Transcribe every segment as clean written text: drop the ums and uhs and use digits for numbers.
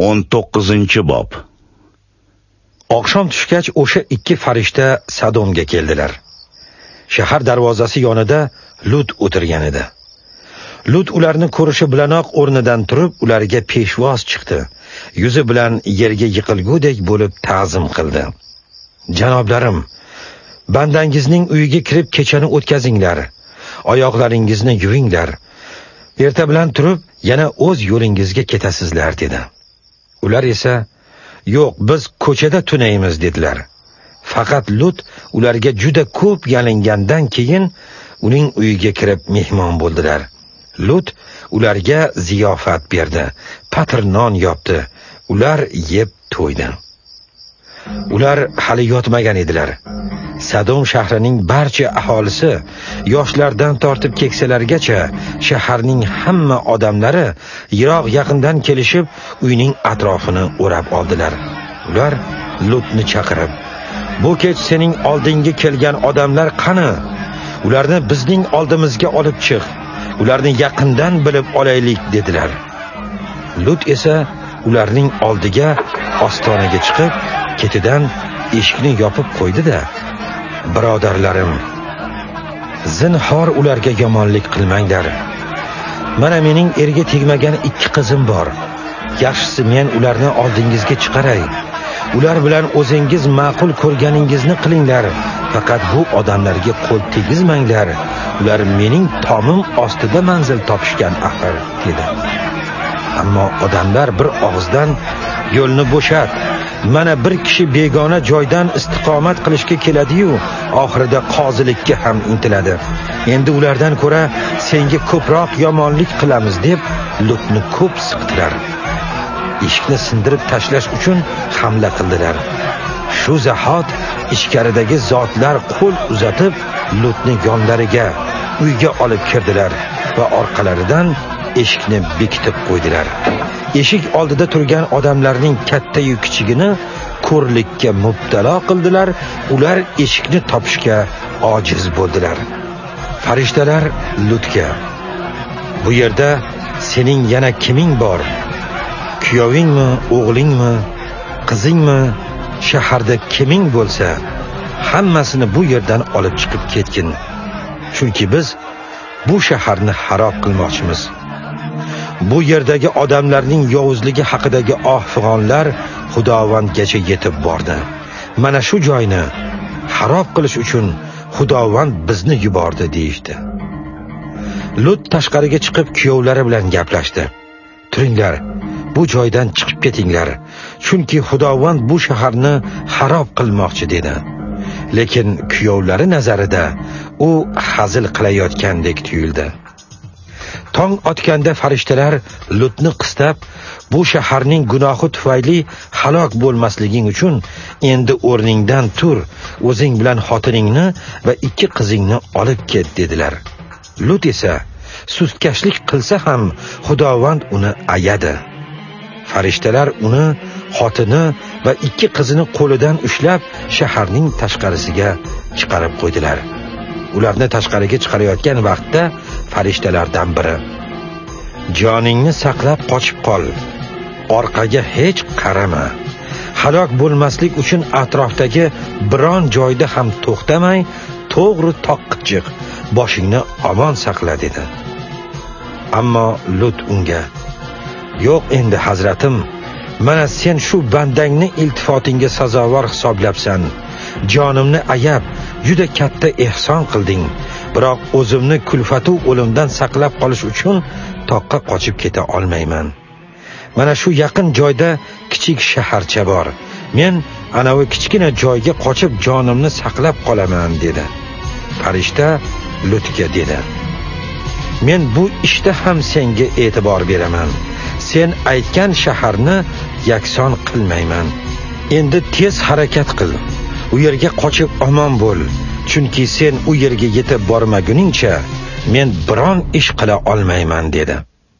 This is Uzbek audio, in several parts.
19-bob. Oqshom tushgach o'sha ikki farishta Sadomga keldilar. Shahar darvozasi yonida Lut o'tirgan edi. Lut ularni ko'rishi bilanoq o'rnidan turib, ularga peshvoz chiqdi. Yuzi bilan yerga yiqilgudek bo'lib ta'zim qildi. Janoblarim, bandangizning uyiga kirib kechani o'tkazinglar. Oyoqlaringizni yuvinglar. Erta bilan turib, yana o'z yo'lingizga ketasizlar dedi. Ular esa, "Yo'q, biz ko'chada tunaymiz" dedilar. Faqat Lut ularga juda ko'p yalingandan keyin uning uyiga kirib mehmon bo'ldilar. Lut ularga ziyofat berdi, patr non yopdi. Ular yeb to'ydi. Ular hali yotmagan edilar. Sadom shahrining barcha aholisi, yoshlardan tortib keksalargacha, shaharning hamma odamlari yiroq yaqindan kelishib, uyning atrofini o'rab oldilar. Ular Lutni chaqirib, "Bu kech sening oldinga kelgan odamlar qani? Ularni bizning oldimizga olib chiq. Ularni yaqindan bilib olaylik" dedilar. Lut esa ularning oldiga ostonaga chiqib, ketidan eshikni yopib qo'ydi-da, "Birodarlarim, zinhor ularga yomonlik qilmanglar. Mana mening erga tegmagan ikki qizim bor. Yaxshisi men ularni oldingizga chiqaray. Ular bilan o'zingiz ma'qul ko'rganingizni qilinglar. Faqat bu odamlarga qo'l tegizmanglar. Ular mening tomim ostida manzil topishgan axir" dedi. Ammo odamlar bir og'izdan "Yo'lni bo'shat. Mana bir kishi begona joydan istiqomat qilishga keladi-yu, oxirida qozilikka ham intiladi. Endi ulardan ko'ra senga ko'proq yomonlik qilamiz" deb Lutni ko'p siqdilar. Eshikni sindirib tashlash uchun hamla qildilar. Shu zahot ichkaridagi zotlar qo'l uzatib Lutni yonlariga, uyga olib kirdilar va orqalaridan eshikni bekitib qo'ydilar. Eshik oldida turgan odamlarning katta-yu kichigini ko'rlikka mubtalo qildilar. Ular eshikni topishga ojiz bo'ldilar. Farishtalar Lutga, "Bu yerda sening yana kiming bor? Kuyovingmi, o'g'lingmi, qizingmi, shaharda kiming bo'lsa, hammasini bu yerdan olib chiqib ketgin. Chunki biz bu shaharni xarob qilmoqchimiz. Bu yerdagi odamlarning yovuzligi haqidagi oh-fig'onlar Xudovandgacha yetib bordi. Mana shu joyni xarob qilish uchun Xudovand bizni yubordi" deydi. Lut tashqariga chiqib kuyovlari bilan gaplashdi. "Turinglar, bu joydan chiqib ketinglar, chunki Xudovand bu shaharni xarob qilmoqchi" dedi. Lekin kuyovlari nazarida u hazil qilayotgandek tuyuldi. Tong otganda farishtalar Lutni qistab, "Bu shaharning gunohi tufayli halok bo'lmasliging uchun endi o'rningdan tur, o'zing bilan xotiningni va ikki qizingni olib ket" dedilar. Lut esa sustkashlik qilsa ham Xudovand uni ayadi. Farishtalar uni, xotini va ikki qizini qo'lidan ushlab shaharning tashqarisiga chiqarib qo'ydilar. Ularni tashqariga chiqarayotgan vaqtda farishtalardan biri, "Joningni saqlab qochib qol. Orqaga hech qarama. Halok bo'lmaslik uchun atrofdagi biron joyda ham to'xtamay, to'g'ri toqqa chiq. Boshingni omon saqla" dedi. Ammo Lut unga, "Yo'q endi hazratim, mana sen shu bandangni iltifotingga sazovor hisoblabsan. Jonimni ayab, juda katta ehson qilding. Biroq o'zimni kulfatu o'limdan saqlab qolish uchun toqqa qochib keta olmayman. Mana shu yaqin joyda kichik shaharcha bor. Men ana o'sha kichkina joyga qochib jonimni saqlab qolaman" dedi. Farishta Lutga dedi, "Men bu ishda ham senga e'tibor beraman. Sen aytgan shaharni yakson qilmayman. Endi tez harakat qil. U yerga qochib omon bo'l. Chunki sen u yerga yetib bormaguningcha men biron ish qila olmayman" dedi.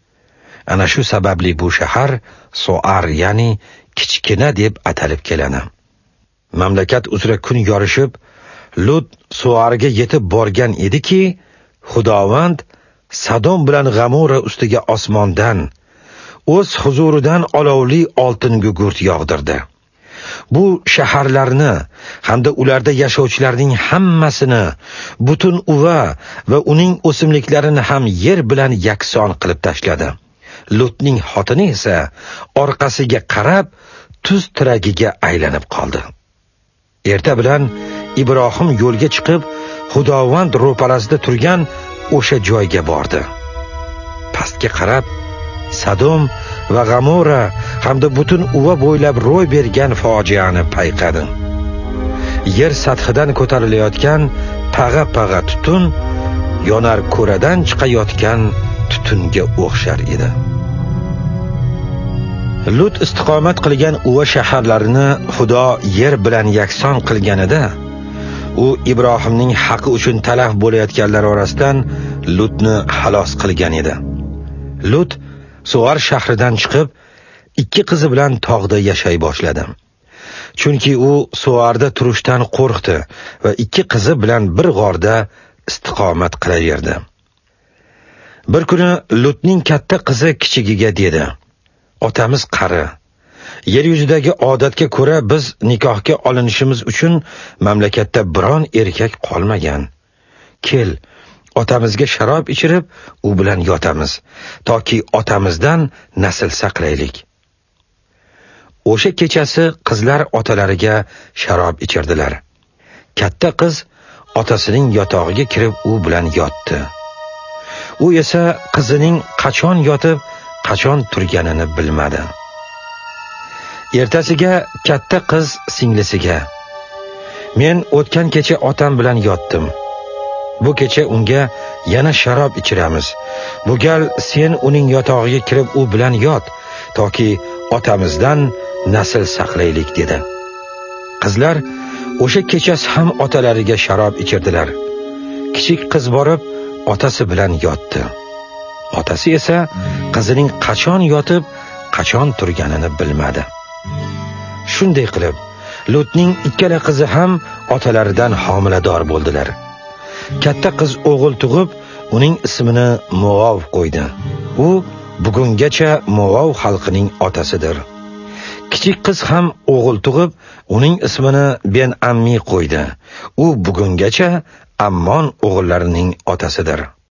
Ana shu sababli bu shahar Soar, ya'ni kichkina deb atalib keladi. Mamlakat uzra kun yorishib, Lut Soarga yetib borgan ediki, Xudovand Sadom bilan G'amora ustiga osmondan, o'z huzuridan olovli oltin gugurt yog'dirdi. Bu shaharlarni hamda ularda yashovchilarning hammasini, butun uva va uning o'simliklarini ham yer bilan yakson qilib tashladi. Lutning xotini esa orqasiga qarab tuz tiragiga aylanib qoldi. Erta bilan Ibrohim yo'lga chiqib, Xudovand ro'parasida turgan o'sha joyga bordi. Pastga qarab, Sadom va G'amora hamda butun uva bo'ylab ro'y bergan fojiani payqadi. Yer sathidan ko'tarilayotgan pag'a tutun yonar ko'radan chiqayotgan tutunga o'xshar edi. Lut istiqomat qilgan uva shaharlarini Xudo yer bilan yakson qilganida, u Ibrohimning haqi uchun talaf bo'layotganlar orasidan Lutni xalos qilgan edi. Lut Suar shahridan chiqib, 2 qizi bilan tog'da yashay boshladi. Chunki u Suarda turishdan qo'rqdi va 2 qizi bilan bir g'orda istiqomat qilaverdi. Bir kuni Lutning katta qizi kichigiga dedi: "Otamiz qari. Yer yuzidagi odatga ko'ra biz nikohga olinishimiz uchun mamlakatda biron erkak qolmagan. Kel, otamizga sharob ichirib, u bilan yotamiz, toki otamizdan nasl saqlaylik." O'sha kechasi qizlar otalariga sharob ichirdilar. Katta qiz otasining yotog'iga kirib u bilan yotdi. U esa qizining qachon yotib, qachon turganini bilmadi. Ertasiga katta qiz singlisiga: "Men o'tgan kecha otam bilan yotdim. Bu kecha unga yana sharob ichiramiz. Bu gal sen uning yotog'iga kirib u bilan yot, toki otamizdan nasl saqlaylik" dedi. Qizlar o'sha kechasi ham otalariga sharob ichirdilar. Kichik qiz borib otasi bilan yotdi. Otasi esa qizining qachon yotib, qachon turganini bilmadi. Shunday qilib, Lutning ikkala qizi ham otalaridan homilador bo'ldilar. Katta qiz o'g'il tug'ib, uning ismini Moav qo'ydi. U bugungacha Moav xalqining otasidir. Kichik qiz ham o'g'il tug'ib, uning ismini Ben-Ammi qo'ydi. U bugungacha Ammon o'g'illarining otasidir.